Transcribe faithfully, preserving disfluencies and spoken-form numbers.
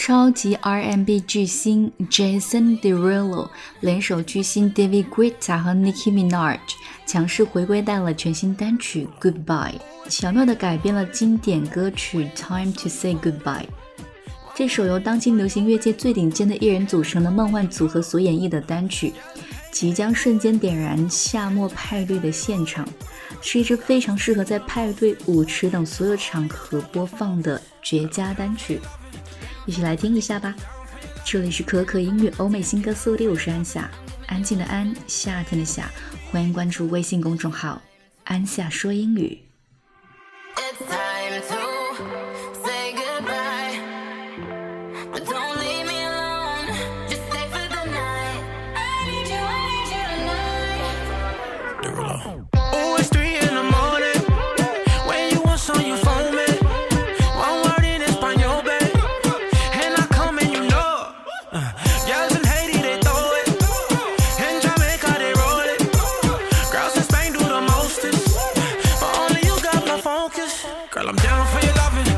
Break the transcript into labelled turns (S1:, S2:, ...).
S1: 超级 R and B 巨星 Jason Derulo 联手巨星 David Guetta 和 Nicki Minaj 强势回归，带了全新单曲 Goodbye， 巧妙地改编了经典歌曲 Time to Say Goodbye。 这首由当今流行乐界最顶尖的艺人组成的梦幻组合所演绎的单曲，即将瞬间点燃夏末派对的现场，是一支非常适合在派对、舞池等所有场合播放的绝佳单曲。一起来听一下吧。这里是可可音乐欧美新歌速递，我是安夏，安静的安，夏天的夏，欢迎关注微信公众号安夏说英语。
S2: It's time to say goodbye, but don't leave me alone, just stay for the night. I need you, I need you tonight.
S3: Derulo. Oh, it's three in the morning. When you want some, you phone me. One word in Espanol, babe, and I come and you know it. Uh, girls in Haiti, they throw it. In Jamaica, they roll it. Girls in Spain do the mostest, but only you got my focus. Girl, I'm down for your loving.